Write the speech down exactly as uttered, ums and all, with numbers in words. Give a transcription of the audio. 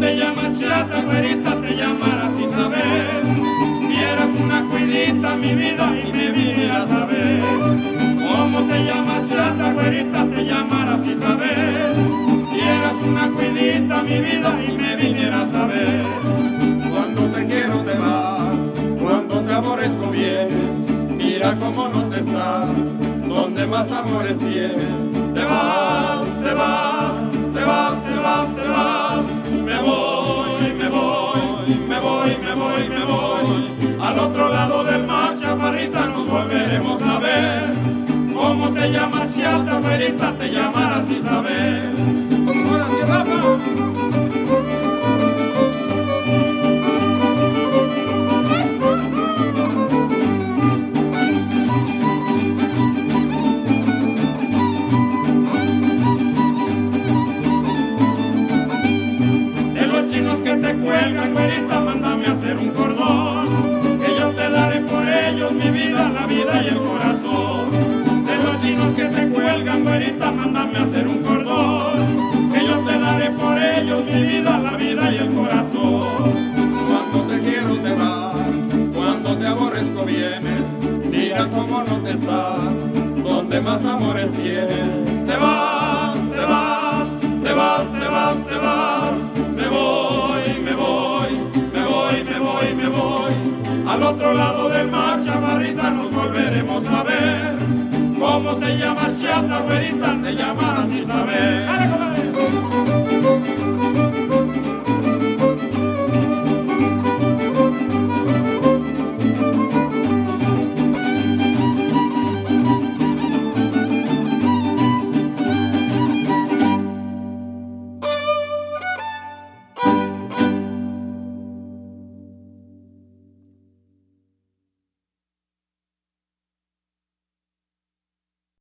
te llamas chata, güerita, te llamarás Isabel. Vieras una cuidita, mi vida, y me vinieras a ver. ¿Cómo te llamas chata, güerita, te llamarás Isabel? Vieras una cuidita, mi vida, y me vinieras a ver. Cuando te quiero te vas, cuando te aborrezco vienes. Mira cómo no te estás, donde más amores tienes. Te vas, te vas, te vas, te vas, te vas. Me voy, me voy, me voy, me voy, me voy. Al otro lado del mar, chaparrita, nos volveremos a ver. ¿Cómo te llamas, chata, güerita? Te llamarás Isabel. ¡Ahora sí, Rafa! Cuelgan, güerita, mándame a hacer un cordón, que yo te daré por ellos mi vida, la vida y el corazón. De los chinos que te cuelgan, güerita, mándame a hacer un cordón, que yo te daré por ellos mi vida, la vida y el corazón. Cuando te quiero te vas, cuando te aborrezco vienes. Mira cómo no te estás, donde más amores tienes. Te vas, te vas, te vas, te vas, te vas. Me voy, me voy, me voy, me voy, me voy. Al otro lado del mar, chaparrita, nos volveremos a ver. ¿Cómo te llamas, chata, güerita? Te llamarás Isabel. ¡Dale, comadre!